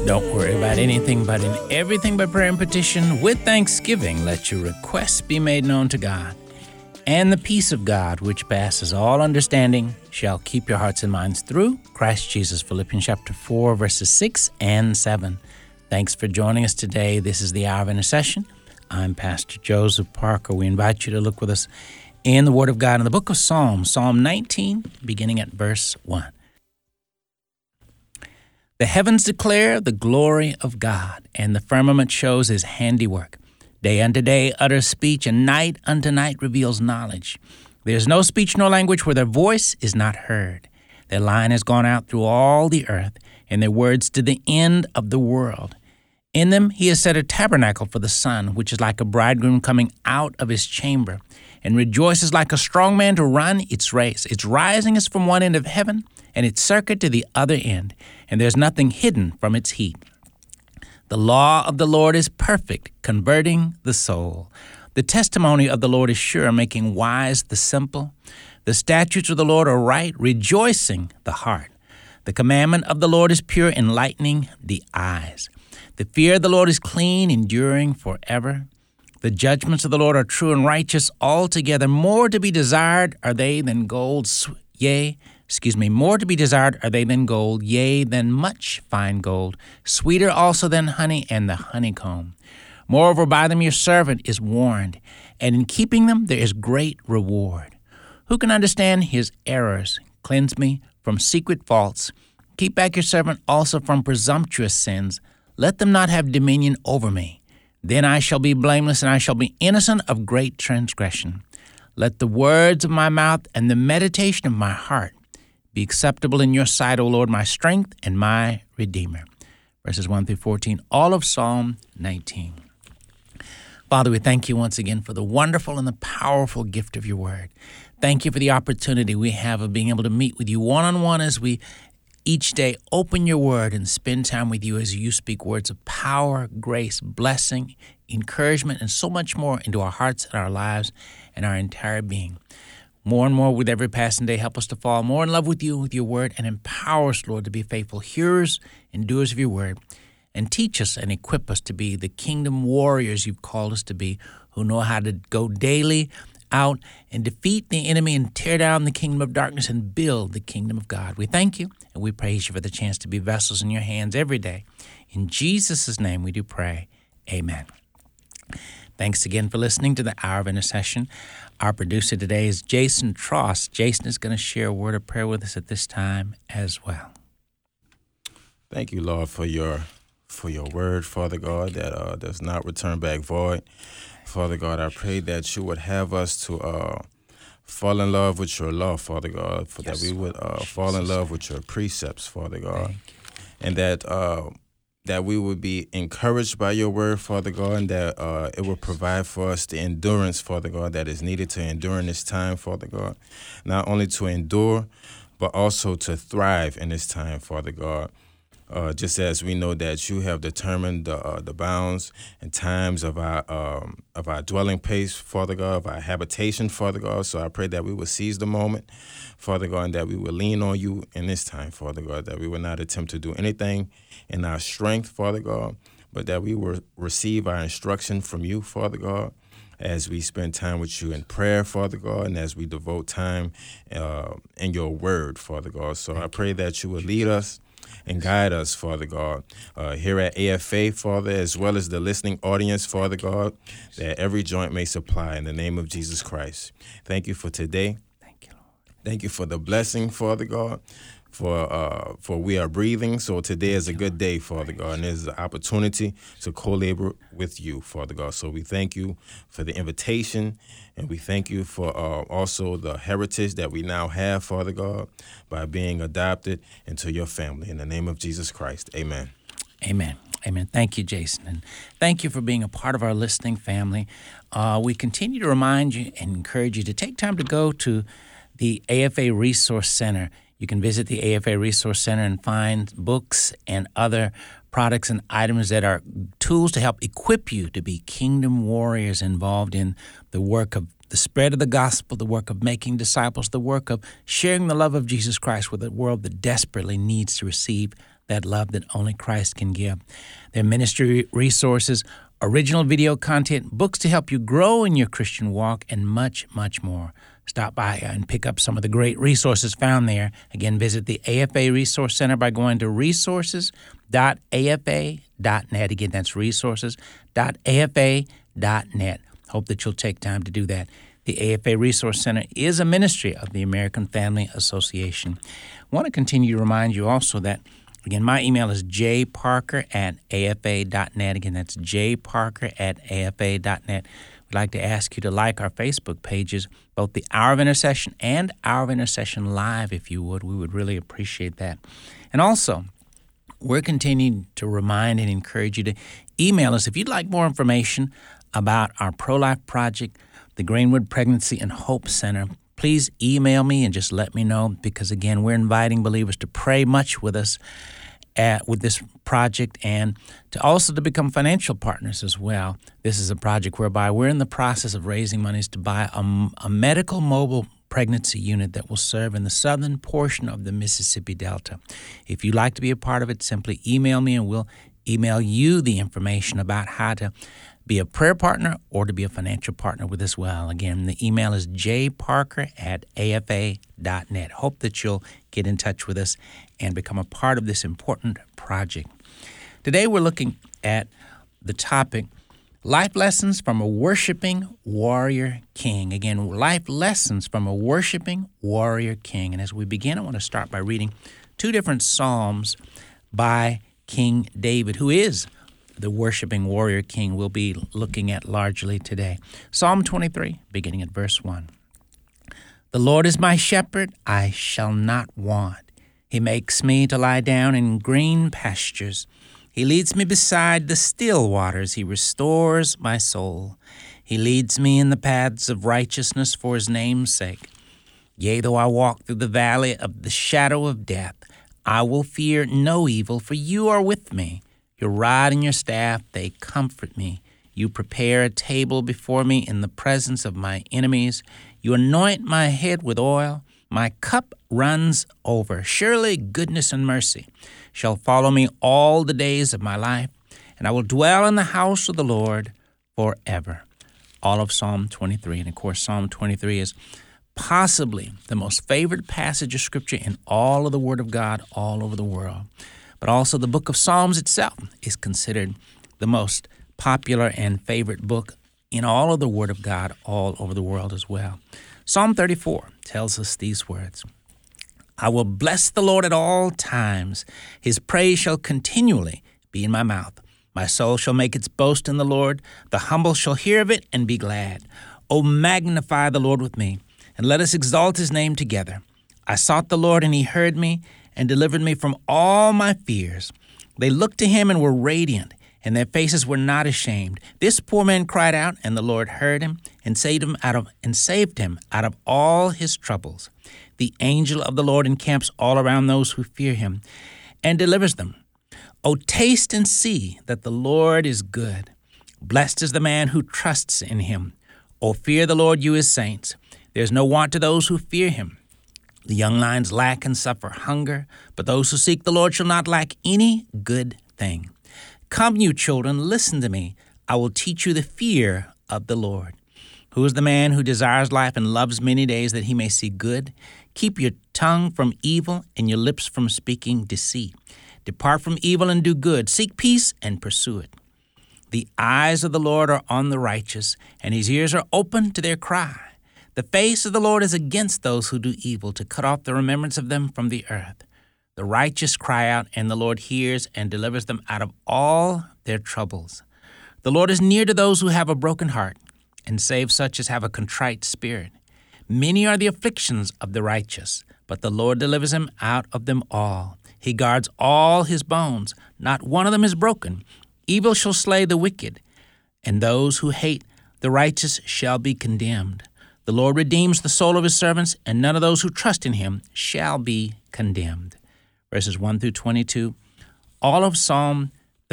Don't worry about anything, but in everything by prayer and petition, with thanksgiving, let your requests be made known to God. And the peace of God, which passes all understanding, shall keep your hearts and minds through Christ Jesus. Philippians chapter 4, verses 6 and 7. Thanks for joining us today. This is the Hour of Intercession. I'm Pastor Joseph Parker. We invite you to look with us in the Word of God in the book of Psalms, Psalm 19, beginning at verse 1. The heavens declare the glory of God, and the firmament shows his handiwork. Day unto day utters speech, and night unto night reveals knowledge. There is no speech nor language where their voice is not heard. Their line has gone out through all the earth, and their words to the end of the world. In them he has set a tabernacle for the sun, which is like a bridegroom coming out of his chamber, and rejoices like a strong man to run its race. Its rising is from one end of heaven, and its circuit to the other end, and there's nothing hidden from its heat. The law of the Lord is perfect, converting the soul. The testimony of the Lord is sure, making wise the simple. The statutes of the Lord are right, rejoicing the heart. The commandment of the Lord is pure, enlightening the eyes. The fear of the Lord is clean, enduring forever. The judgments of the Lord are true and righteous altogether. More to be desired are they than gold, more to be desired are they than gold, yea, than much fine gold, sweeter also than honey and the honeycomb. Moreover, by them your servant is warned, and in keeping them there is great reward. Who can understand his errors? Cleanse me from secret faults. Keep back your servant also from presumptuous sins. Let them not have dominion over me. Then I shall be blameless, and I shall be innocent of great transgression. Let the words of my mouth and the meditation of my heart be acceptable in your sight, O Lord, my strength and my Redeemer. Verses 1 through 14, all of Psalm 19. Father, we thank you once again for the wonderful and the powerful gift of your word. Thank you for the opportunity we have of being able to meet with you one-on-one as we each day open your word and spend time with you as you speak words of power, grace, blessing, encouragement, and so much more into our hearts and our lives and our entire being. More and more with every passing day, help us to fall more in love with you, with your word, and empower us, Lord, to be faithful hearers and doers of your word, and teach us and equip us to be the kingdom warriors you've called us to be, who know how to go daily out and defeat the enemy and tear down the kingdom of darkness and build the kingdom of God. We thank you and we praise you for the chance to be vessels in your hands every day. In Jesus' name we do pray. Amen. Thanks again for listening to the Hour of Intercession. Our producer today is Jason Tross. Jason is going to share a word of prayer with us at this time as well. Thank you, Lord, for your word, Father God, that does not return back void. Father God, I pray that you would have us to fall in love with your love, Father God, that we would fall in love with your precepts, Father God, and that we would be encouraged by your word, Father God, and that it will provide for us the endurance, Father God, that is needed to endure in this time, Father God. Not only to endure, but also to thrive in this time, Father God. Just as we know that you have determined the bounds and times of our dwelling place, Father God, of our habitation, Father God. So I pray that we will seize the moment, Father God, and that we will lean on you in this time, Father God, that we will not attempt to do anything in our strength, Father God, but that we will receive our instruction from you, Father God, as we spend time with you in prayer, Father God, and as we devote time in your word, Father God. So I pray that you will lead us and guide us, Father God, here at AFA, Father, as well as the listening audience, Father God, that every joint may supply in the name of Jesus Christ. Thank you for today. Thank you, Lord. Thank you for the blessing, Father God, for we are breathing. So today is a good day, Father God, and there's an opportunity to co-labor with you, Father God. So we thank you for the invitation, and we thank you for also the heritage that we now have, Father God, by being adopted into your family. In the name of Jesus Christ, amen. Amen. Amen. Thank you, Jason. And thank you for being a part of our listening family. We continue to remind you and encourage you to take time to go to the AFA Resource Center. You can visit the AFA Resource Center and find books and other products and items that are tools to help equip you to be kingdom warriors involved in the work of the spread of the gospel, the work of making disciples, the work of sharing the love of Jesus Christ with a world that desperately needs to receive that love that only Christ can give. Their ministry resources, original video content, books to help you grow in your Christian walk, and much, much more. Stop by and pick up some of the great resources found there. Again, visit the AFA Resource Center by going to resources.afa.net. Again, that's resources.afa.net. Hope that you'll take time to do that. The AFA Resource Center is a ministry of the American Family Association. I want to continue to remind you also that, again, my email is jparker@afa.net. Again, that's jparker@afa.net. We'd like to ask you to like our Facebook pages, both the Hour of Intercession and Hour of Intercession Live, if you would. We would really appreciate that. And also, we're continuing to remind and encourage you to email us if you'd like more information about our pro-life project, the Greenwood Pregnancy and Hope Center. Please email me and just let me know, because, again, we're inviting believers to pray much with us with this project, and to become financial partners as well. This is a project whereby we're in the process of raising monies to buy a medical mobile pregnancy unit that will serve in the southern portion of the Mississippi Delta. If you'd like to be a part of it, simply email me and we'll email you the information about how to be a prayer partner or to be a financial partner with us well. Again, the email is jparker@afa.net. Hope that you'll get in touch with us and become a part of this important project. Today we're looking at the topic, Life Lessons from a Worshiping Warrior King. Again, life lessons from a worshiping warrior king. And as we begin, I want to start by reading two different psalms by King David, who is the worshiping warrior king we'll be looking at largely today. Psalm 23, beginning at verse 1. The Lord is my shepherd, I shall not want. He makes me to lie down in green pastures. He leads me beside the still waters. He restores my soul. He leads me in the paths of righteousness for his name's sake. Yea, though I walk through the valley of the shadow of death, I will fear no evil, for you are with me. Your rod and your staff, they comfort me. You prepare a table before me in the presence of my enemies. You anoint my head with oil. My cup runs over. Surely goodness and mercy shall follow me all the days of my life, and I will dwell in the house of the Lord forever. All of Psalm 23. And of course, Psalm 23 is possibly the most favorite passage of Scripture in all of the Word of God all over the world. But also the book of Psalms itself is considered the most popular and favorite book in all of the Word of God all over the world as well. Psalm 34 tells us these words, I will bless the Lord at all times. His praise shall continually be in my mouth. My soul shall make its boast in the Lord. The humble shall hear of it and be glad. O magnify the Lord with me, and let us exalt his name together. I sought the Lord, and he heard me and delivered me from all my fears. They looked to him and were radiant, and their faces were not ashamed. This poor man cried out, and the Lord heard him and saved him out of all his troubles. The angel of the Lord encamps all around those who fear him and delivers them. O taste and see that the Lord is good. Blessed is the man who trusts in him. O fear the Lord, you his saints. There is no want to those who fear him. The young lions lack and suffer hunger, but those who seek the Lord shall not lack any good thing. Come, you children, listen to me. I will teach you the fear of the Lord. Who is the man who desires life and loves many days that he may see good? Keep your tongue from evil and your lips from speaking deceit. Depart from evil and do good. Seek peace and pursue it. The eyes of the Lord are on the righteous, and his ears are open to their cry. The face of the Lord is against those who do evil, to cut off the remembrance of them from the earth. The righteous cry out, and the Lord hears and delivers them out of all their troubles. The Lord is near to those who have a broken heart, and saves such as have a contrite spirit. Many are the afflictions of the righteous, but the Lord delivers him out of them all. He guards all his bones. Not one of them is broken. Evil shall slay the wicked, and those who hate the righteous shall be condemned. The Lord redeems the soul of his servants, and none of those who trust in him shall be condemned. Verses 1 through 22, all of Psalm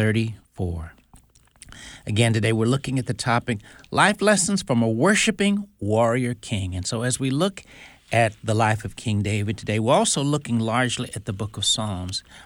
34. Again, today we're looking at the topic, Life Lessons from a Worshiping Warrior King. And so as we look at the life of King David today, we're also looking largely at the book of Psalms.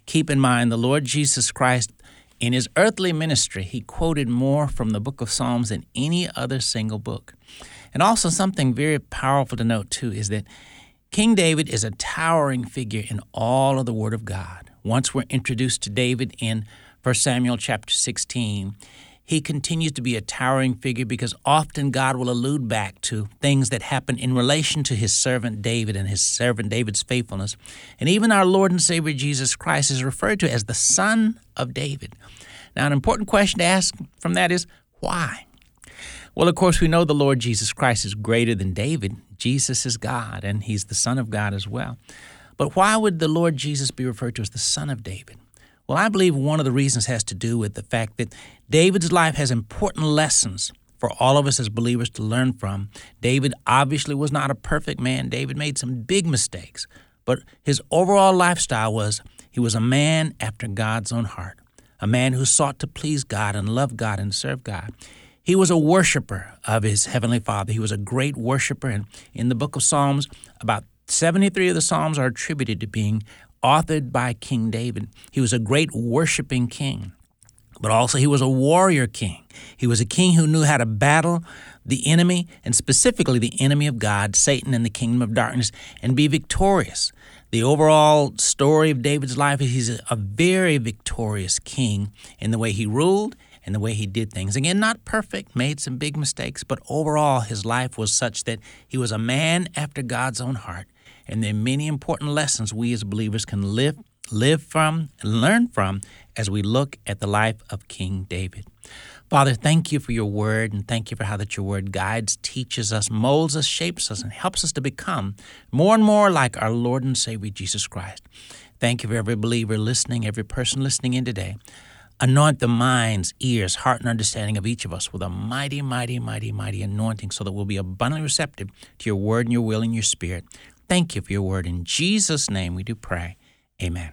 Keep in mind, the Lord Jesus Christ, in his earthly ministry, he quoted more from the book of Psalms than any other single book. And also something very powerful to note, too, is that King David is a towering figure in all of the Word of God. Once we're introduced to David in 1 Samuel chapter 16, he continues to be a towering figure because often God will allude back to things that happen in relation to his servant David and his servant David's faithfulness. And even our Lord and Savior Jesus Christ is referred to as the Son of David. Now, an important question to ask from that is, why? Well, of course, we know the Lord Jesus Christ is greater than David. Jesus is God, and he's the Son of God as well. But why would the Lord Jesus be referred to as the Son of David? Well, I believe one of the reasons has to do with the fact that David's life has important lessons for all of us as believers to learn from. David obviously was not a perfect man. David made some big mistakes, but his overall lifestyle was he was a man after God's own heart, a man who sought to please God and love God and serve God. He was a worshiper of his heavenly Father. He was a great worshiper, and in the book of Psalms, about 73 of the Psalms are attributed to being authored by King David. He was a great worshiping king, but also he was a warrior king. He was a king who knew how to battle the enemy, and specifically the enemy of God, Satan and the kingdom of darkness, and be victorious. The overall story of David's life is he's a very victorious king in the way he ruled and the way he did things. Again, not perfect, made some big mistakes, but overall his life was such that he was a man after God's own heart. And there are many important lessons we as believers can live from and learn from as we look at the life of King David. Father, thank you for your word, and thank you for how that your word guides, teaches us, molds us, shapes us, and helps us to become more and more like our Lord and Savior, Jesus Christ. Thank you for every believer listening, every person listening in today. Anoint the minds, ears, heart, and understanding of each of us with a mighty, mighty, mighty, mighty anointing so that we'll be abundantly receptive to your word and your will and your spirit. Thank you for your word. In Jesus' name we do pray. Amen.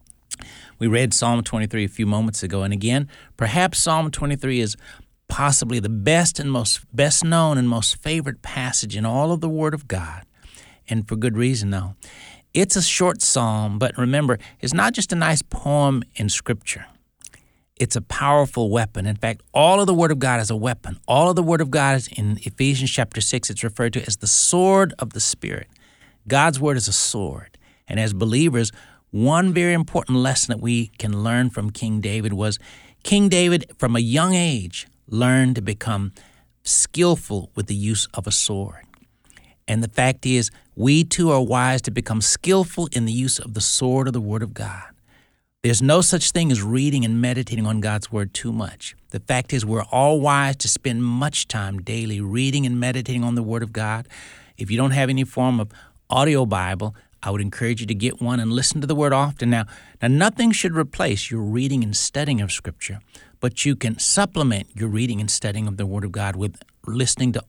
We read Psalm 23 a few moments ago, and again, perhaps Psalm 23 is possibly the best known and most favorite passage in all of the Word of God, and for good reason, though. It's a short psalm, but remember, it's not just a nice poem in Scripture. It's a powerful weapon. In fact, all of the Word of God is a weapon. All of the Word of God is in Ephesians chapter 6. It's referred to as the sword of the Spirit. God's Word is a sword. And as believers, one very important lesson that we can learn from King David was King David, from a young age, learned to become skillful with the use of a sword. And the fact is, we too are wise to become skillful in the use of the sword of the Word of God. There's no such thing as reading and meditating on God's Word too much. The fact is, we're all wise to spend much time daily reading and meditating on the Word of God. If you don't have any form of audio Bible, I would encourage you to get one and listen to the Word often. Now, nothing should replace your reading and studying of Scripture, but you can supplement your reading and studying of the Word of God with listening to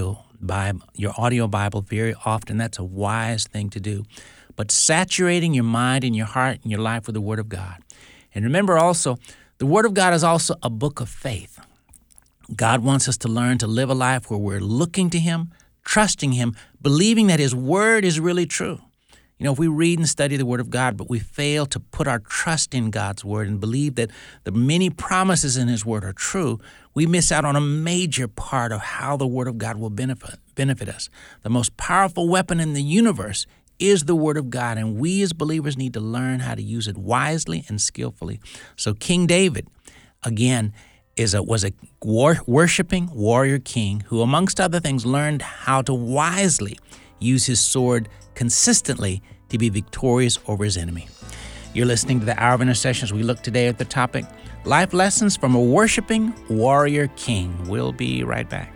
your audio Bible very often. That's a wise thing to do. But saturating your mind and your heart and your life with the Word of God. And remember also, the Word of God is also a book of faith. God wants us to learn to live a life where we're looking to Him, trusting Him, believing that His Word is really true. You know, if we read and study the Word of God, but we fail to put our trust in God's Word and believe that the many promises in His Word are true, we miss out on a major part of how the Word of God will benefit us. The most powerful weapon in the universe is the Word of God, and we as believers need to learn how to use it wisely and skillfully. So King David, again, was a worshiping warrior king who, amongst other things, learned how to wisely use his sword consistently to be victorious over his enemy. You're listening to the Hour of Intercession as we look today at the topic, Life Lessons from a Worshiping Warrior King. We'll be right back.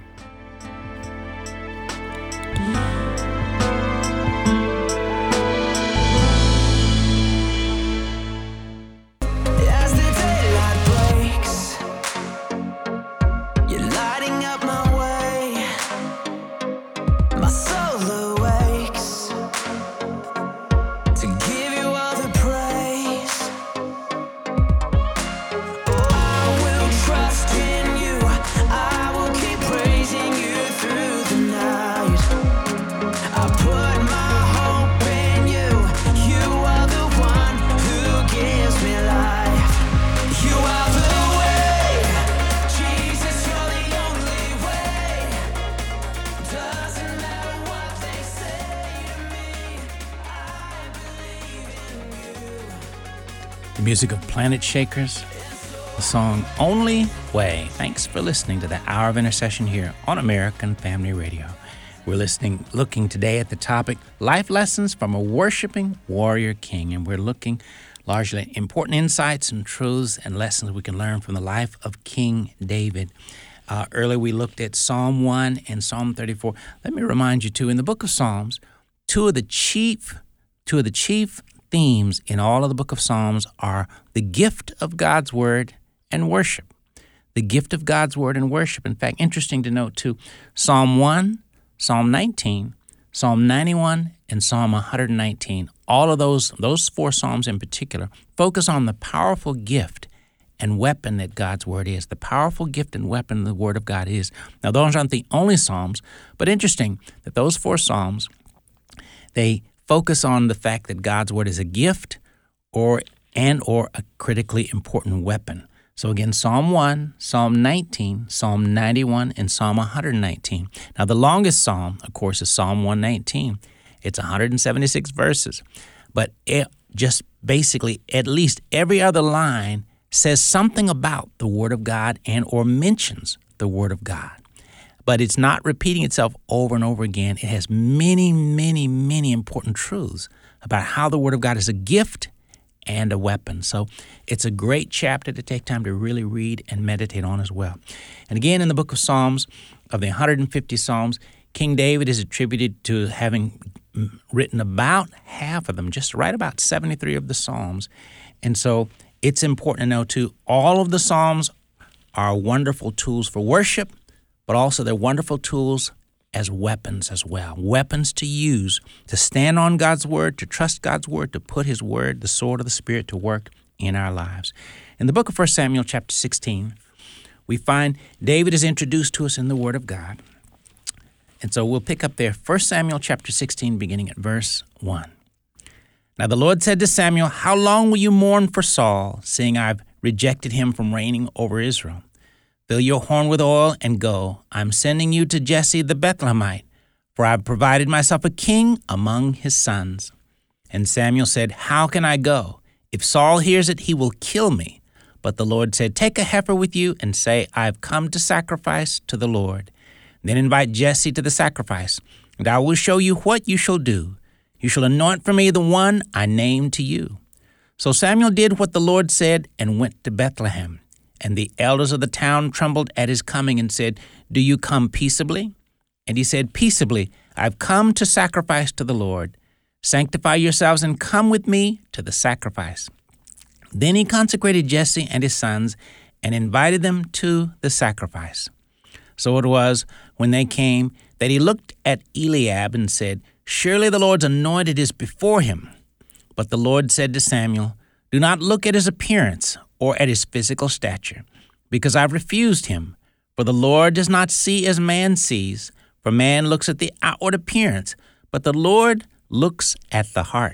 Trust in you, I will keep praying. music of Planet Shakers, the song Only Way. Thanks for listening to the Hour of Intercession here on American Family Radio. We're looking today at the topic, Life Lessons from a Worshiping Warrior King, and we're looking largely at important insights and truths and lessons we can learn from the life of King David. Earlier we looked at Psalm 1 and Psalm 34. Let me remind you too, in the book of Psalms, two of the chief themes in all of the book of Psalms are the gift of God's word and worship. The gift of God's word and worship. In fact, interesting to note too, Psalm 1, Psalm 19, Psalm 91, and Psalm 119, all of those four Psalms in particular, focus on the powerful gift and weapon that God's word is, the powerful gift and weapon the word of God is. Now, those aren't the only Psalms, but interesting that those four Psalms, they focus on the fact that God's word is a gift or a critically important weapon. So again, Psalm 1, Psalm 19, Psalm 91, and Psalm 119. Now, the longest psalm, of course, is Psalm 119. It's 176 verses. But it just basically, at least every other line says something about the Word of God and or mentions the Word of God. But it's not repeating itself over and over again. It has many, many, many important truths about how the Word of God is a gift and a weapon. So it's a great chapter to take time to really read and meditate on as well. And again, in the book of Psalms, of the 150 Psalms, King David is attributed to having written about half of them, just right about 73 of the Psalms. And so it's important to know, too, all of the Psalms are wonderful tools for worship, but also they're wonderful tools as weapons as well. Weapons to use, to stand on God's word, to trust God's word, to put his word, the sword of the Spirit, to work in our lives. In the book of 1 Samuel chapter 16, we find David is introduced to us in the word of God. And so we'll pick up there, 1 Samuel chapter 16, beginning at verse 1. Now the Lord said to Samuel, "How long will you mourn for Saul, seeing I've rejected him from reigning over Israel? Fill your horn with oil and go. I'm sending you to Jesse the Bethlehemite, for I've provided myself a king among his sons." And Samuel said, "How can I go? If Saul hears it, he will kill me." But the Lord said, "Take a heifer with you and say, I've come to sacrifice to the Lord. Then invite Jesse to the sacrifice, and I will show you what you shall do. You shall anoint for me the one I named to you." So Samuel did what the Lord said and went to Bethlehem. And the elders of the town trembled at his coming and said, "Do you come peaceably?" And he said, "Peaceably, I've come to sacrifice to the Lord. Sanctify yourselves and come with me to the sacrifice." Then he consecrated Jesse and his sons and invited them to the sacrifice. So it was, when they came, that he looked at Eliab and said, "Surely the Lord's anointed is before him." But the Lord said to Samuel, "Do not look at his appearance or at his physical stature, because I've refused him. For the Lord does not see as man sees, for man looks at the outward appearance, but the Lord looks at the heart."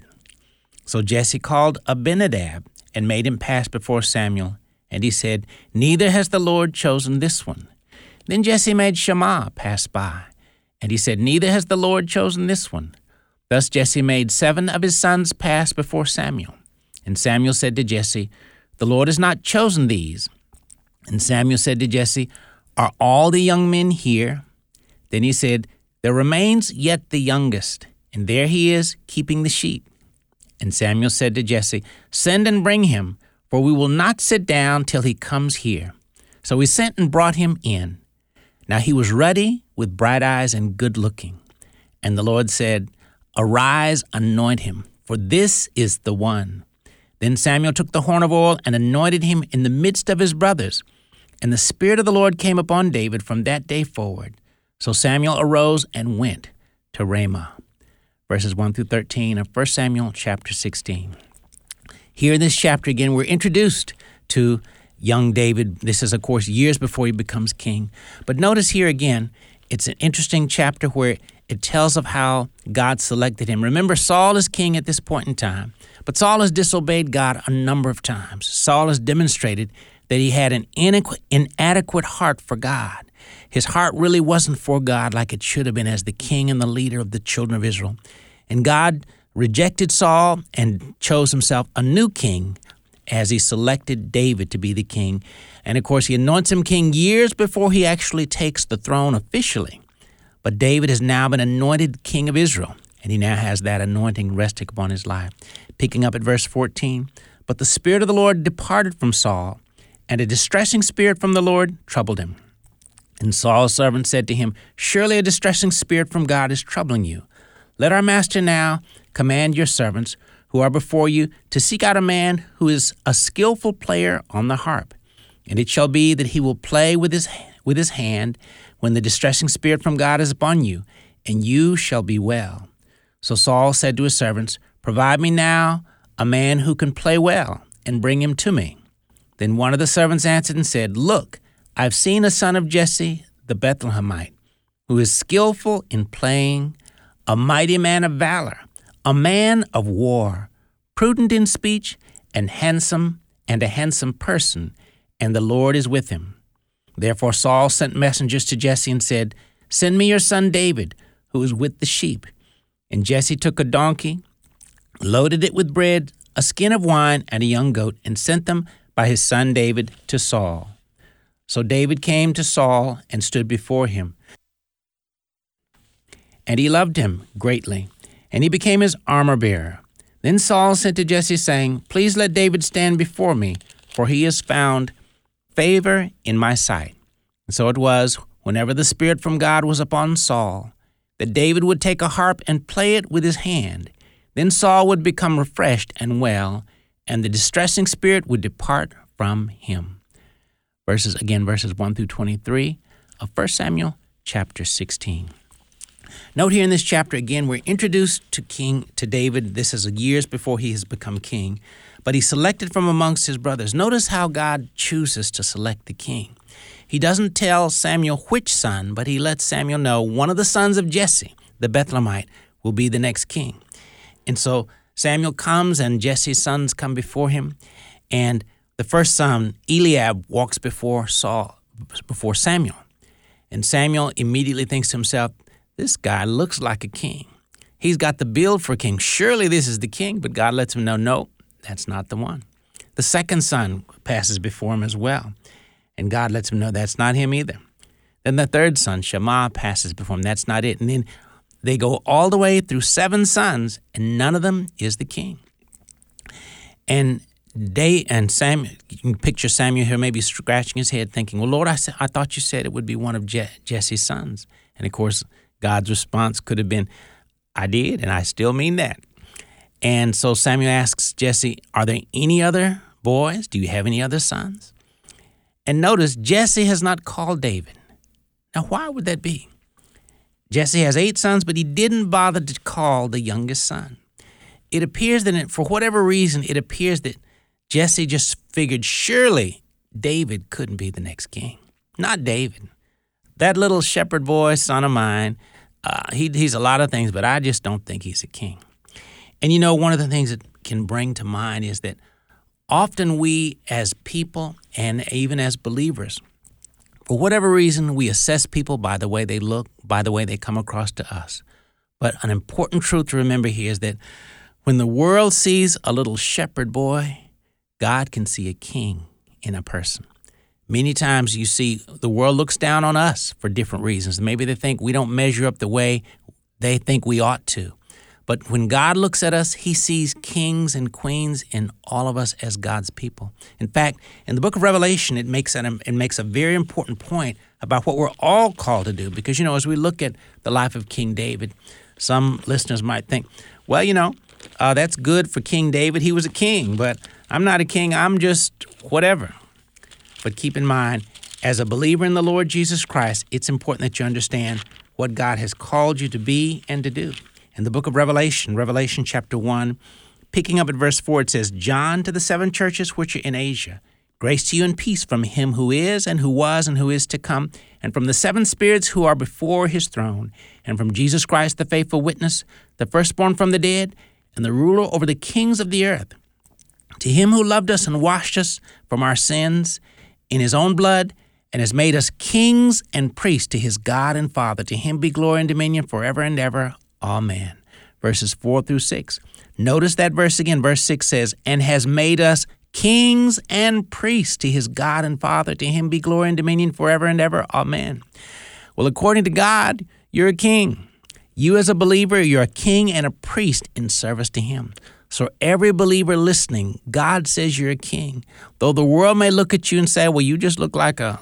So Jesse called Abinadab and made him pass before Samuel, and he said, "Neither has the Lord chosen this one." Then Jesse made Shammah pass by, and he said, "Neither has the Lord chosen this one." Thus Jesse made 7 of his sons pass before Samuel. And Samuel said to Jesse, "The Lord has not chosen these." And Samuel said to Jesse, "Are all the young men here?" Then he said, "There remains yet the youngest, and there he is keeping the sheep." And Samuel said to Jesse, "Send and bring him, for we will not sit down till he comes here." So he sent and brought him in. Now he was ruddy, with bright eyes and good looking. And the Lord said, "Arise, anoint him, for this is the one." Then Samuel took the horn of oil and anointed him in the midst of his brothers. And the Spirit of the Lord came upon David from that day forward. So Samuel arose and went to Ramah. Verses 1 through 13 of 1 Samuel chapter 16. Here in this chapter again, we're introduced to young David. This is, of course, years before he becomes king. But notice here again, it's an interesting chapter where it tells of how God selected him. Remember, Saul is king at this point in time, but Saul has disobeyed God a number of times. Saul has demonstrated that he had an inadequate heart for God. His heart really wasn't for God like it should have been as the king and the leader of the children of Israel. And God rejected Saul and chose himself a new king as he selected David to be the king. And of course, he anoints him king years before he actually takes the throne officially. But David has now been anointed king of Israel, and he now has that anointing resting upon his life. Picking up at verse 14, "But the Spirit of the Lord departed from Saul, and a distressing spirit from the Lord troubled him. And Saul's servant said to him, 'Surely a distressing spirit from God is troubling you. Let our master now command your servants who are before you to seek out a man who is a skillful player on the harp. And it shall be that he will play with his hand when the distressing spirit from God is upon you, and you shall be well.' So Saul said to his servants, 'Provide me now a man who can play well, and bring him to me.' Then one of the servants answered and said, 'Look, I've seen a son of Jesse the Bethlehemite, who is skillful in playing, a mighty man of valor, a man of war, prudent in speech, and a handsome person, and the Lord is with him.' Therefore Saul sent messengers to Jesse and said, 'Send me your son David, who is with the sheep.' And Jesse took a donkey, loaded it with bread, a skin of wine, and a young goat, and sent them by his son David to Saul. So David came to Saul and stood before him. And he loved him greatly, and he became his armor-bearer. Then Saul sent to Jesse, saying, 'Please let David stand before me, for he has found favor in my sight.' And so it was, whenever the Spirit from God was upon Saul, that David would take a harp and play it with his hand. Then Saul would become refreshed and well, and the distressing spirit would depart from him." Verses 1 through 23 of 1 Samuel chapter 16. Note here in this chapter, again, we're introduced to David. This is years before he has become king, but he's selected from amongst his brothers. Notice how God chooses to select the king. He doesn't tell Samuel which son, but he lets Samuel know one of the sons of Jesse, the Bethlehemite, will be the next king. And so Samuel comes, and Jesse's sons come before him, and the first son, Eliab, walks before Samuel. And Samuel immediately thinks to himself, "This guy looks like a king. He's got the build for a king. Surely this is the king." But God lets him know, no, that's not the one. The second son passes before him as well, and God lets him know that's not him either. Then the third son, Shammah, passes before him. That's not it. And then they go all the way through 7 sons, and none of them is the king. And Samuel, you can picture Samuel here maybe scratching his head thinking, "Well, Lord, I thought you said it would be one of Jesse's sons." And of course, God's response could have been, "I did, and I still mean that." And so Samuel asks Jesse, "Are there any other boys? Do you have any other sons?" And notice, Jesse has not called David. Now, why would that be? Jesse has 8 sons, but he didn't bother to call the youngest son. It appears that for whatever reason, it appears that Jesse just figured surely David couldn't be the next king. Not David. That little shepherd boy, son of mine, he's a lot of things, but I just don't think he's a king. And you know, one of the things that can bring to mind is that often we as people and even as believers, for whatever reason, we assess people by the way they look, by the way they come across to us. But an important truth to remember here is that when the world sees a little shepherd boy, God can see a king in a person. Many times you see the world looks down on us for different reasons. Maybe they think we don't measure up the way they think we ought to. But when God looks at us, he sees kings and queens in all of us as God's people. In fact, in the book of Revelation, it makes a very important point about what we're all called to do. Because, as we look at the life of King David, some listeners might think, well, that's good for King David. He was a king, but I'm not a king. I'm just whatever. But keep in mind, as a believer in the Lord Jesus Christ, it's important that you understand what God has called you to be and to do. In the book of Revelation chapter 1, picking up at verse 4, it says, "John to the 7 churches which are in Asia, grace to you and peace from him who is and who was and who is to come, and from the 7 spirits who are before his throne, and from Jesus Christ the faithful witness, the firstborn from the dead, and the ruler over the kings of the earth. To him who loved us and washed us from our sins in his own blood, and has made us kings and priests to his God and Father. To him be glory and dominion forever and ever. Amen." Verses 4 through 6. Notice that verse again. Verse 6 says, "And has made us kings and priests to his God and Father. To him be glory and dominion forever and ever. Amen. Well, according to God, you're a king. You as a believer, you're a king and a priest in service to him. So every believer listening, God says you're a king. Though the world may look at you and say, well, you just look like an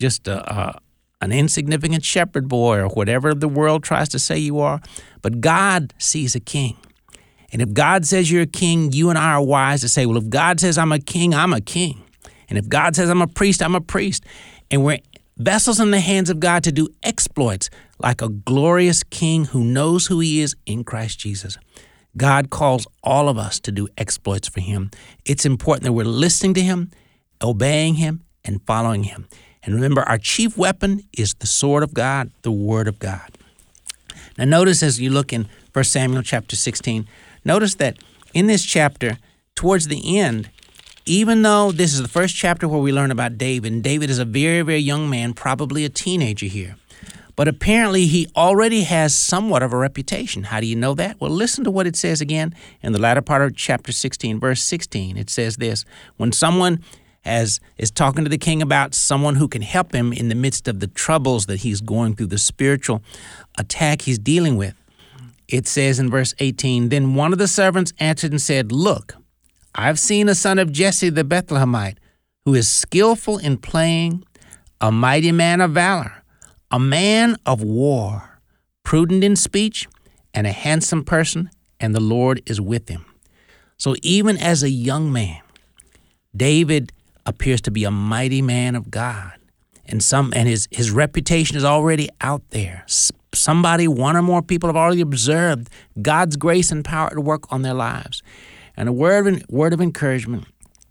insignificant shepherd boy or whatever the world tries to say you are, but God sees a king. And if God says you're a king, you and I are wise to say, well, if God says I'm a king, I'm a king. And if God says I'm a priest, I'm a priest. And we're vessels in the hands of God to do exploits like a glorious king who knows who he is in Christ Jesus. God calls all of us to do exploits for him. It's important that we're listening to him, obeying him, and following him. And remember, our chief weapon is the sword of God, the word of God. Now notice as you look in 1 Samuel chapter 16, notice that in this chapter, towards the end, even though this is the first chapter where we learn about David, and David is a very, very young man, probably a teenager here, but apparently he already has somewhat of a reputation. How do you know that? Well, listen to what it says again in the latter part of chapter 16, verse 16. It says this, when someone is talking to the king about someone who can help him in the midst of the troubles that he's going through, the spiritual attack he's dealing with, it says in verse 18, then one of the servants answered and said, look, I've seen a son of Jesse the Bethlehemite, who is skillful in playing, a mighty man of valor, a man of war, prudent in speech, and a handsome person, and the Lord is with him. So even as a young man, David appears to be a mighty man of God, and his reputation is already out there. One or more people have already observed God's grace and power at work on their lives. And a word of encouragement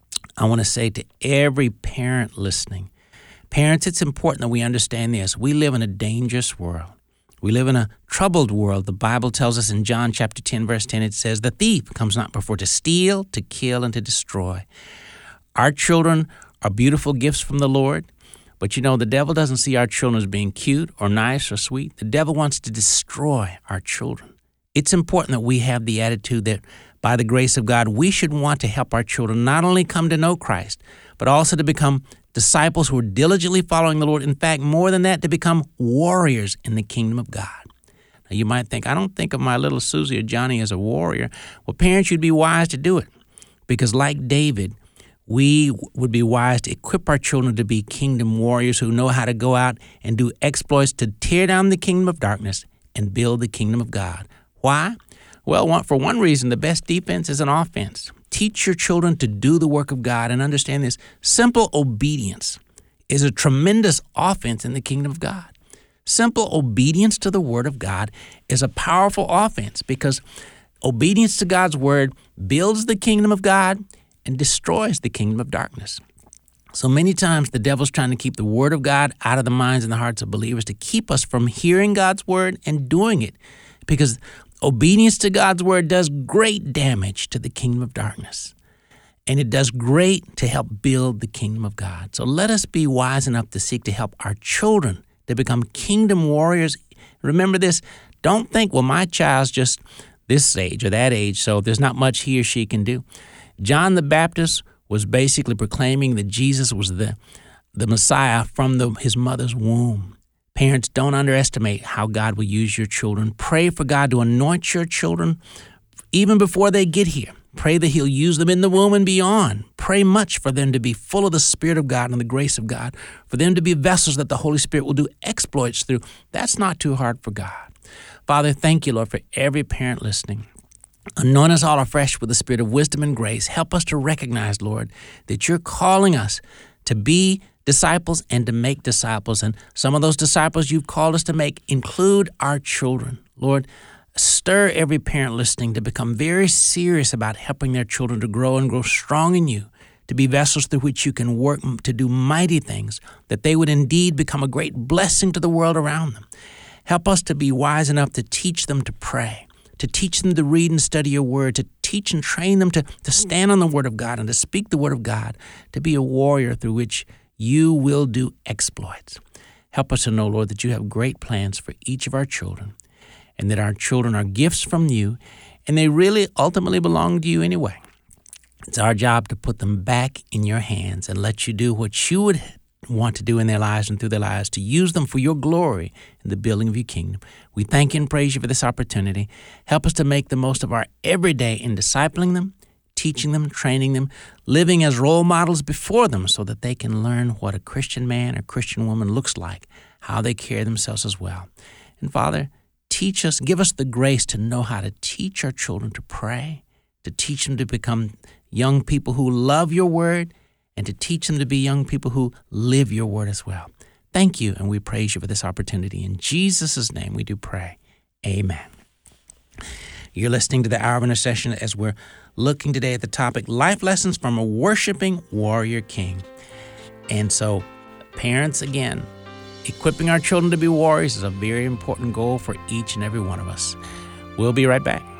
I want to say to every parent listening. Parents, it's important that we understand this. We live in a dangerous world. We live in a troubled world. The Bible tells us in John chapter 10, verse 10, it says, the thief comes not before to steal, to kill, and to destroy. Our children are beautiful gifts from the Lord, but the devil doesn't see our children as being cute or nice or sweet. The devil wants to destroy our children. It's important that we have the attitude that by the grace of God, we should want to help our children not only come to know Christ, but also to become disciples who are diligently following the Lord. In fact, more than that, to become warriors in the kingdom of God. Now, you might think, I don't think of my little Susie or Johnny as a warrior. Well, parents, you'd be wise to do it because like David, we would be wise to equip our children to be kingdom warriors who know how to go out and do exploits to tear down the kingdom of darkness and build the kingdom of God. Why? Well, for one reason, the best defense is an offense. Teach your children to do the work of God and understand this. Simple obedience is a tremendous offense in the kingdom of God. Simple obedience to the word of God is a powerful offense because obedience to God's word builds the kingdom of God and destroys the kingdom of darkness. So many times the devil's trying to keep the word of God out of the minds and the hearts of believers to keep us from hearing God's word and doing it because obedience to God's word does great damage to the kingdom of darkness, and it does great to help build the kingdom of God. So let us be wise enough to seek to help our children to become kingdom warriors. Remember this, don't think, well, my child's just this age or that age, so there's not much he or she can do. John the Baptist was basically proclaiming that Jesus was the Messiah from his mother's womb. Parents, don't underestimate how God will use your children. Pray for God to anoint your children even before they get here. Pray that he'll use them in the womb and beyond. Pray much for them to be full of the Spirit of God and the grace of God, for them to be vessels that the Holy Spirit will do exploits through. That's not too hard for God. Father, thank you, Lord, for every parent listening. Anoint us all afresh with the spirit of wisdom and grace. Help us to recognize, Lord, that you're calling us to be disciples and to make disciples. And some of those disciples you've called us to make include our children. Lord, stir every parent listening to become very serious about helping their children to grow and grow strong in you, to be vessels through which you can work to do mighty things, that they would indeed become a great blessing to the world around them. Help us to be wise enough to teach them to pray, to teach them to read and study your word, to teach and train them to stand on the word of God and to speak the word of God, to be a warrior through which you will do exploits. Help us to know, Lord, that you have great plans for each of our children and that our children are gifts from you and they really ultimately belong to you anyway. It's our job to put them back in your hands and let you do what you would want to do in their lives and through their lives, to use them for your glory in the building of your kingdom. We thank you and praise you for this opportunity. Help us to make the most of our everyday in discipling them, teaching them, training them, living as role models before them so that they can learn what a Christian man or Christian woman looks like, how they carry themselves as well. And Father, teach us, give us the grace to know how to teach our children to pray, to teach them to become young people who love your word, and to teach them to be young people who live your word as well. Thank you, and we praise you for this opportunity. In Jesus' name we do pray. Amen. You're listening to the Hour of Intercession as we're looking today at the topic, Life Lessons from a Worshiping Warrior King. And so, parents, again, equipping our children to be warriors is a very important goal for each and every one of us. We'll be right back.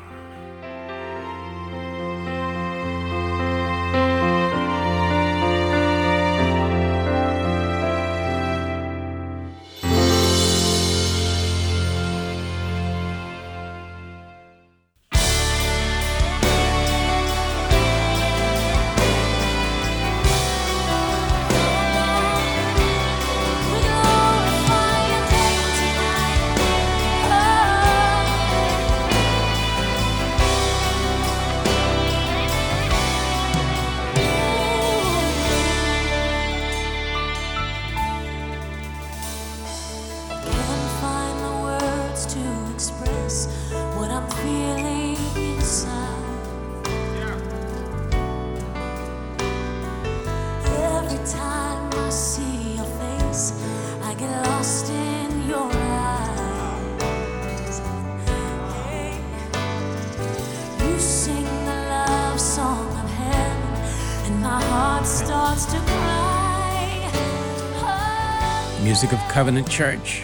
Music of Covenant Church,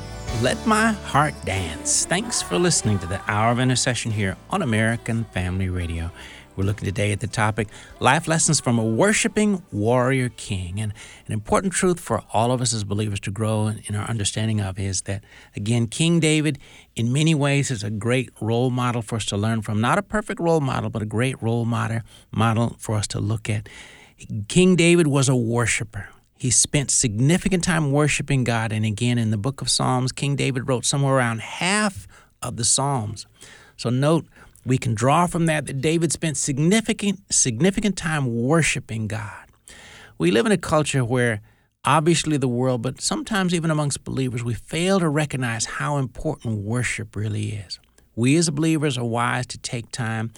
Let My Heart Dance. Thanks for listening to the Hour of Intercession here on American Family Radio. We're looking today at the topic, Life Lessons from a Worshiping Warrior King. And an important truth for all of us as believers to grow in our understanding of is that, again, King David, in many ways, is a great role model for us to learn from. Not a perfect role model, but a great role model for us to look at. King David was a worshiper. He spent significant time worshiping God. And again, in the book of Psalms, King David wrote somewhere around half of the Psalms. So note, we can draw from that David spent significant time worshiping God. We live in a culture where obviously the world, but sometimes even amongst believers, we fail to recognize how important worship really is. We as believers are wise to take time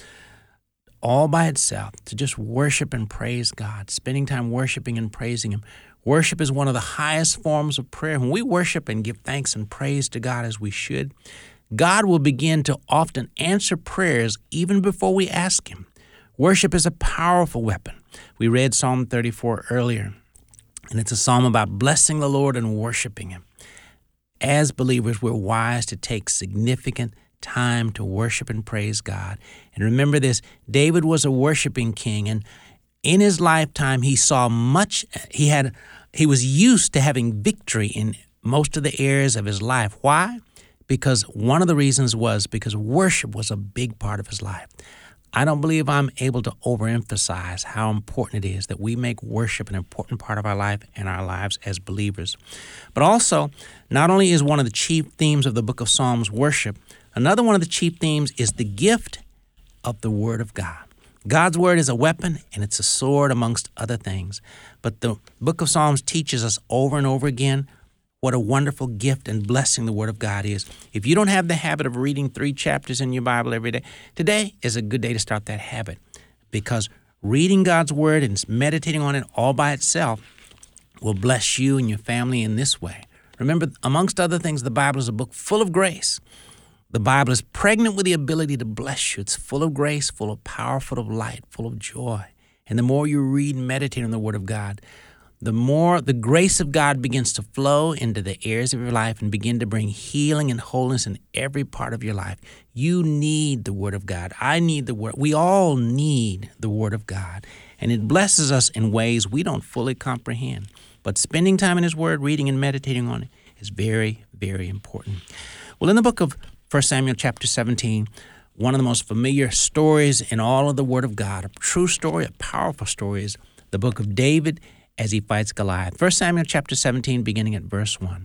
all by itself to just worship and praise God, spending time worshiping and praising Him. Worship is one of the highest forms of prayer. When we worship and give thanks and praise to God as we should, God will begin to often answer prayers even before we ask Him. Worship is a powerful weapon. We read Psalm 34 earlier, and it's a psalm about blessing the Lord and worshiping Him. As believers, we're wise to take significant time to worship and praise God. And remember this, David was a worshiping king, and in his lifetime, he saw much. He was used to having victory in most of the areas of his life. Why? Because one of the reasons was because worship was a big part of his life. I don't believe I'm able to overemphasize how important it is that we make worship an important part of our life and our lives as believers. But also, not only is one of the chief themes of the book of Psalms worship, another one of the chief themes is the gift of the Word of God. God's Word is a weapon, and it's a sword amongst other things. But the book of Psalms teaches us over and over again what a wonderful gift and blessing the Word of God is. If you don't have the habit of reading 3 chapters in your Bible every day, today is a good day to start that habit, because reading God's Word and meditating on it all by itself will bless you and your family in this way. Remember, amongst other things, the Bible is a book full of grace. The Bible is pregnant with the ability to bless you. It's full of grace, full of power, full of light, full of joy. And the more you read and meditate on the Word of God, the more the grace of God begins to flow into the areas of your life and begin to bring healing and wholeness in every part of your life. You need the Word of God. I need the Word. We all need the Word of God. And it blesses us in ways we don't fully comprehend. But spending time in His Word, reading and meditating on it, is very, very important. Well, in the book of 1 Samuel chapter 17, one of the most familiar stories in all of the Word of God, a true story, a powerful story, is the book of David as he fights Goliath. 1 Samuel chapter 17, beginning at verse 1.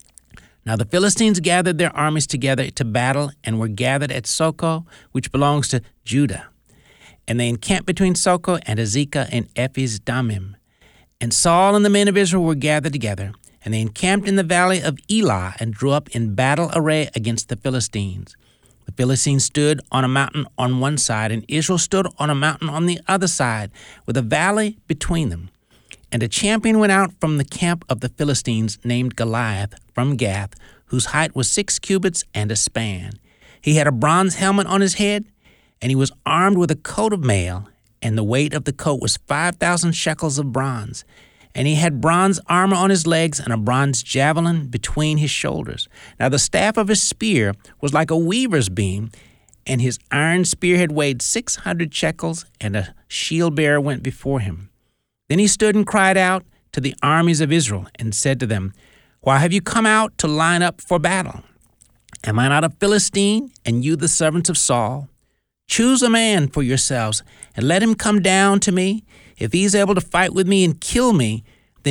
Now the Philistines gathered their armies together to battle and were gathered at Socoh, which belongs to Judah. And they encamped between Socoh and Azekah in Ephes Dammim. And Saul and the men of Israel were gathered together, and they encamped in the valley of Elah and drew up in battle array against the Philistines. The Philistines stood on a mountain on one side, and Israel stood on a mountain on the other side, with a valley between them. And a champion went out from the camp of the Philistines named Goliath from Gath, whose height was 6 cubits and a span. He had a bronze helmet on his head, and he was armed with a coat of mail, and the weight of the coat was 5,000 shekels of bronze. And he had bronze armor on his legs and a bronze javelin between his shoulders. Now the staff of his spear was like a weaver's beam, and his iron spearhead weighed 600 shekels, and a shield bearer went before him. Then he stood and cried out to the armies of Israel and said to them, Why have you come out to line up for battle? Am I not a Philistine, and you the servants of Saul? Choose a man for yourselves, and let him come down to me. If he is able to fight with me and kill me,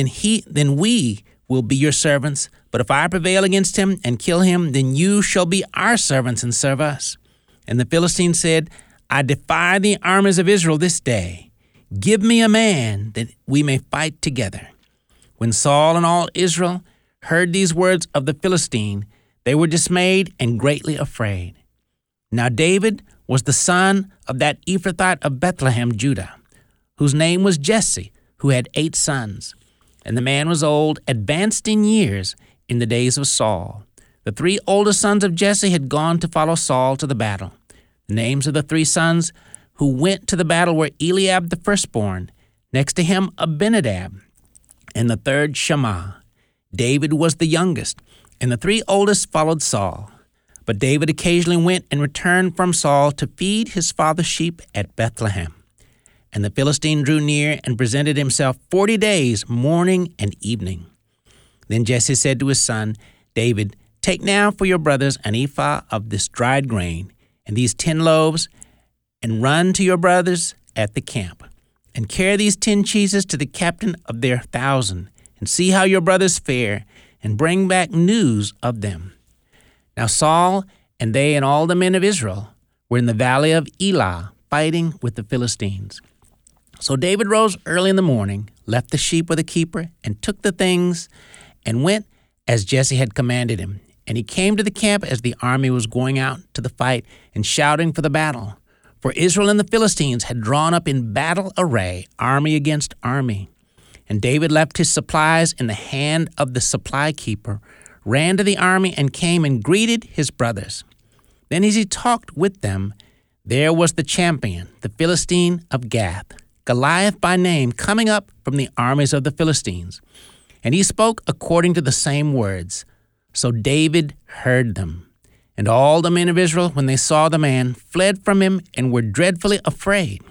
then we will be your servants. But if I prevail against him and kill him, then you shall be our servants and serve us. And the Philistines said, I defy the armies of Israel this day. Give me a man that we may fight together. When Saul and all Israel heard these words of the Philistine, they were dismayed and greatly afraid. Now David was the son of that Ephrathite of Bethlehem, Judah, whose name was Jesse, who had 8 sons. And the man was old, advanced in years, in the days of Saul. The 3 oldest sons of Jesse had gone to follow Saul to the battle. The names of the 3 sons who went to the battle were Eliab the firstborn, next to him Abinadab, and the third Shammah. David was the youngest, and the 3 oldest followed Saul. But David occasionally went and returned from Saul to feed his father's sheep at Bethlehem. And the Philistine drew near and presented himself 40 days, morning and evening. Then Jesse said to his son David, Take now for your brothers an ephah of this dried grain, and these 10 loaves, and run to your brothers at the camp, and carry these 10 cheeses to the captain of their 1,000, and see how your brothers fare, and bring back news of them. Now Saul and they and all the men of Israel were in the valley of Elah, fighting with the Philistines. So David rose early in the morning, left the sheep with a keeper, and took the things, and went as Jesse had commanded him. And he came to the camp as the army was going out to the fight and shouting for the battle. For Israel and the Philistines had drawn up in battle array, army against army. And David left his supplies in the hand of the supply keeper, ran to the army, and came and greeted his brothers. Then as he talked with them, there was the champion, the Philistine of Gath, Goliath by name, coming up from the armies of the Philistines. And he spoke according to the same words. So David heard them. And all the men of Israel, when they saw the man, fled from him and were dreadfully afraid.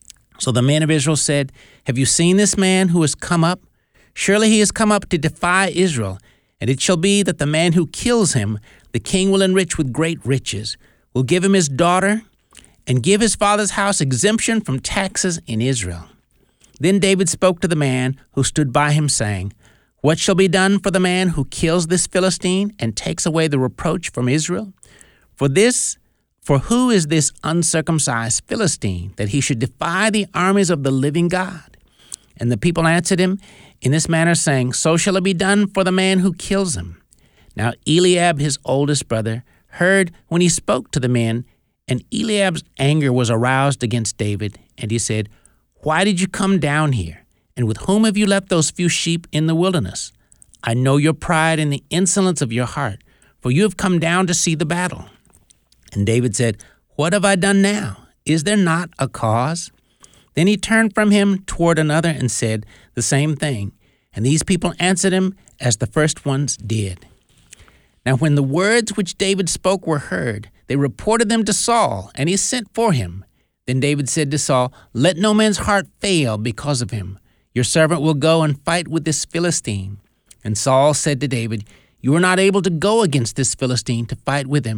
So the men of Israel said, Have you seen this man who has come up? Surely he has come up to defy Israel. And it shall be that the man who kills him, the king will enrich with great riches, will give him his daughter, and give his father's house exemption from taxes in Israel. Then David spoke to the man who stood by him, saying, What shall be done for the man who kills this Philistine and takes away the reproach from Israel? For who is this uncircumcised Philistine, that he should defy the armies of the living God? And the people answered him in this manner, saying, So shall it be done for the man who kills him. Now Eliab, his oldest brother, heard when he spoke to the men, and Eliab's anger was aroused against David, and he said, Why did you come down here? And with whom have you left those few sheep in the wilderness? I know your pride and the insolence of your heart, for you have come down to see the battle. And David said, What have I done now? Is there not a cause? Then he turned from him toward another and said the same thing. And these people answered him as the first ones did. Now when the words which David spoke were heard, they reported them to Saul, and he sent for him. Then David said to Saul, Let no man's heart fail because of him. Your servant will go and fight with this Philistine. And Saul said to David, You are not able to go against this Philistine to fight with him,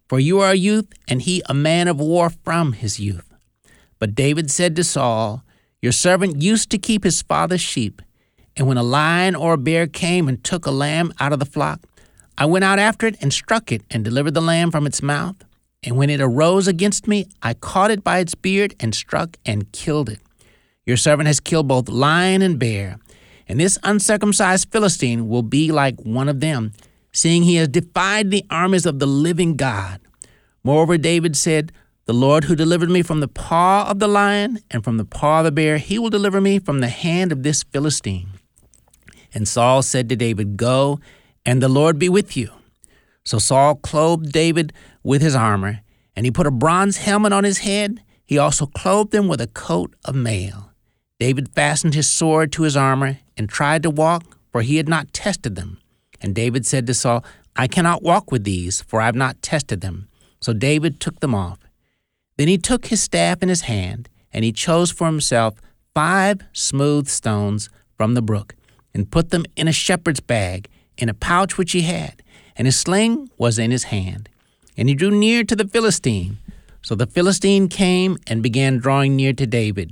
For you are a youth, and he a man of war from his youth. But David said to Saul, Your servant used to keep his father's sheep, and when a lion or a bear came and took a lamb out of the flock, I went out after it and struck it and delivered the lamb from its mouth. And when it arose against me, I caught it by its beard and struck and killed it. Your servant has killed both lion and bear, and this uncircumcised Philistine will be like one of them, seeing he has defied the armies of the living God. Moreover, David said, The Lord who delivered me from the paw of the lion and from the paw of the bear, he will deliver me from the hand of this Philistine. And Saul said to David, Go, and the Lord be with you. So Saul clothed David with his armor, and he put a bronze helmet on his head. He also clothed him with a coat of mail. David fastened his sword to his armor and tried to walk, for he had not tested them. And David said to Saul, I cannot walk with these, for I have not tested them. So David took them off. Then he took his staff in his hand, and he chose for himself 5 smooth stones from the brook, and put them in a shepherd's bag, in a pouch which he had, and his sling was in his hand. And he drew near to the Philistine. So the Philistine came and began drawing near to David.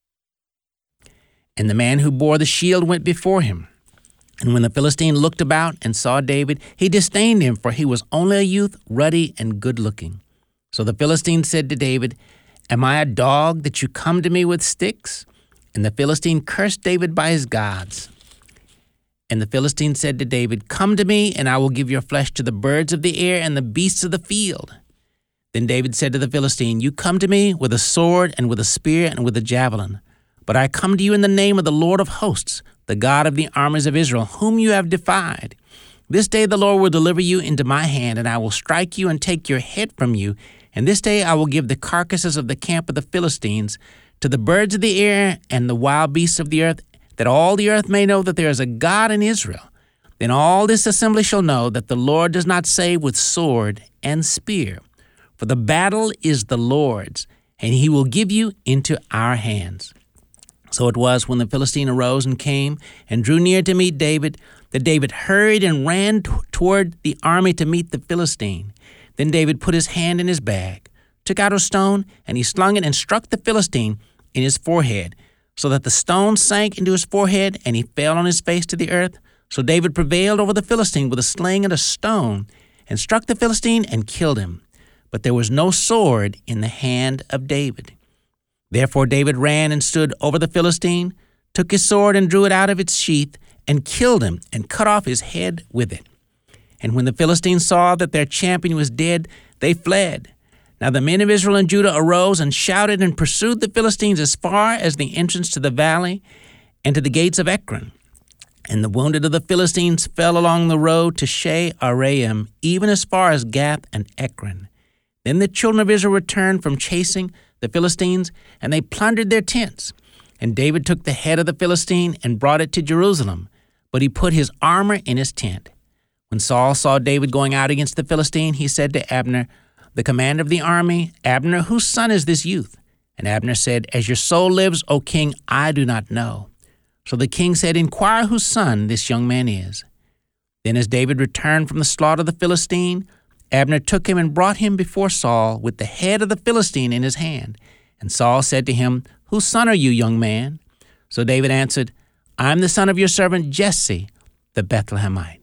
And the man who bore the shield went before him. And when the Philistine looked about and saw David, he disdained him, for he was only a youth, ruddy and good-looking. So the Philistine said to David, Am I a dog that you come to me with sticks? And the Philistine cursed David by his gods. And the Philistine said to David, Come to me, and I will give your flesh to the birds of the air and the beasts of the field. Then David said to the Philistine, You come to me with a sword and with a spear and with a javelin. But I come to you in the name of the Lord of hosts, the God of the armies of Israel, whom you have defied. This day the Lord will deliver you into my hand, and I will strike you and take your head from you. And this day I will give the carcasses of the camp of the Philistines to the birds of the air and the wild beasts of the earth, that all the earth may know that there is a God in Israel. Then all this assembly shall know that the Lord does not save with sword and spear. For the battle is the Lord's, and he will give you into our hands. So it was when the Philistine arose and came and drew near to meet David, that David hurried and ran toward the army to meet the Philistine. Then David put his hand in his bag, took out a stone, and he slung it and struck the Philistine in his forehead, so that the stone sank into his forehead, and he fell on his face to the earth. So David prevailed over the Philistine with a sling and a stone, and struck the Philistine and killed him. But there was no sword in the hand of David. Therefore David ran and stood over the Philistine, took his sword and drew it out of its sheath, and killed him, and cut off his head with it. And when the Philistines saw that their champion was dead, they fled. Now the men of Israel and Judah arose and shouted and pursued the Philistines as far as the entrance to the valley and to the gates of Ekron. And the wounded of the Philistines fell along the road to Sha'araim, even as far as Gath and Ekron. Then the children of Israel returned from chasing the Philistines, and they plundered their tents. And David took the head of the Philistine and brought it to Jerusalem, but he put his armor in his tent. When Saul saw David going out against the Philistine, he said to Abner, the commander of the army, Abner, whose son is this youth? And Abner said, As your soul lives, O king, I do not know. So the king said, Inquire whose son this young man is. Then as David returned from the slaughter of the Philistine, Abner took him and brought him before Saul with the head of the Philistine in his hand. And Saul said to him, Whose son are you, young man? So David answered, I am the son of your servant Jesse, the Bethlehemite.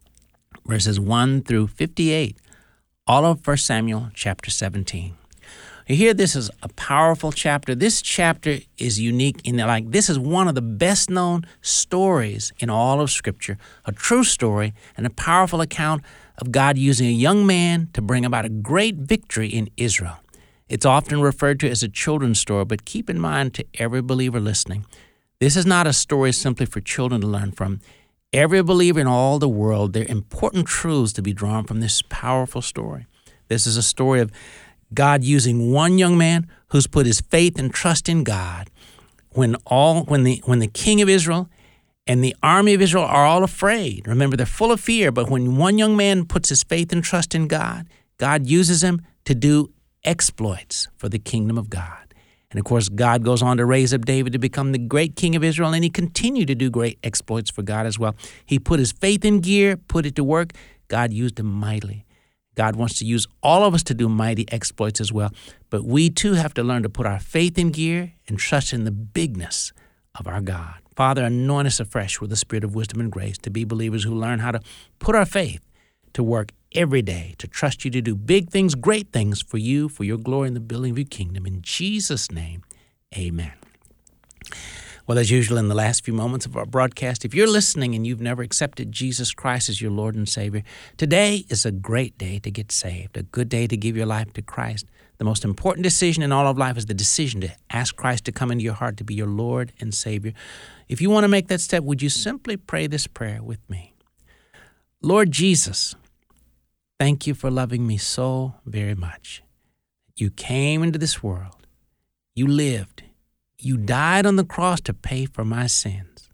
Verses 1 through 58, all of 1 Samuel chapter 17. You hear this is a powerful chapter. This chapter is unique in that, this is one of the best-known stories in all of Scripture, a true story and a powerful account of God using a young man to bring about a great victory in Israel. It's often referred to as a children's story, but keep in mind to every believer listening, this is not a story simply for children to learn from. Every believer in all the world, there are important truths to be drawn from this powerful story. This is a story of God using one young man who's put his faith and trust in God. When the king of Israel and the army of Israel are all afraid, remember they're full of fear, but when one young man puts his faith and trust in God, God uses him to do exploits for the kingdom of God. And of course, God goes on to raise up David to become the great king of Israel, and he continued to do great exploits for God as well. He put his faith in gear, put it to work. God used him mightily. God wants to use all of us to do mighty exploits as well. But we too have to learn to put our faith in gear and trust in the bigness of our God. Father, anoint us afresh with the spirit of wisdom and grace to be believers who learn how to put our faith to work every day, to trust you to do big things, great things for you, for your glory and the building of your kingdom. In Jesus' name, amen. Well, as usual, in the last few moments of our broadcast, if you're listening and you've never accepted Jesus Christ as your Lord and Savior, today is a great day to get saved, a good day to give your life to Christ. The most important decision in all of life is the decision to ask Christ to come into your heart to be your Lord and Savior. If you want to make that step, would you simply pray this prayer with me? Lord Jesus, thank you for loving me so very much. You came into this world. You lived. You died on the cross to pay for my sins.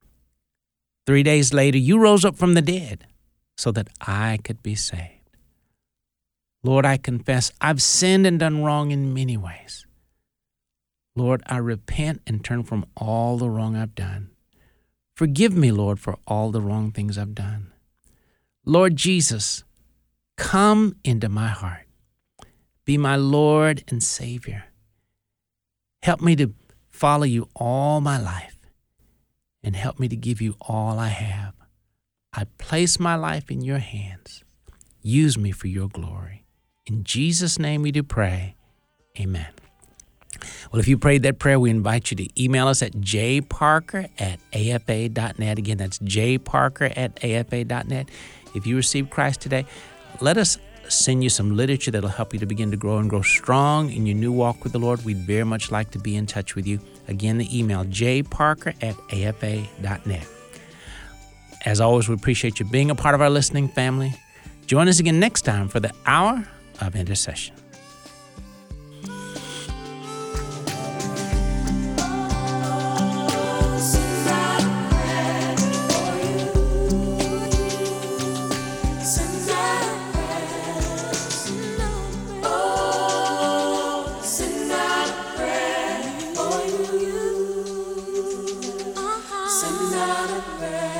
3 days later, you rose up from the dead so that I could be saved. Lord, I confess I've sinned and done wrong in many ways. Lord, I repent and turn from all the wrong I've done. Forgive me, Lord, for all the wrong things I've done. Lord Jesus, come into my heart. Be my Lord and Savior. Help me to follow you all my life and help me to give you all I have. I place my life in your hands. Use me for your glory. In Jesus' name we do pray. Amen. Well, if you prayed that prayer, we invite you to email us at jparker@afa.net. Again, that's jparker@afa.net. If you received Christ today, let us send you some literature that'll help you to begin to grow and grow strong in your new walk with the Lord. We'd very much like to be in touch with you. Again, the email, jparker@afa.net. As always, we appreciate you being a part of our listening family. Join us again next time for the Hour of Intercession. Send out a prayer.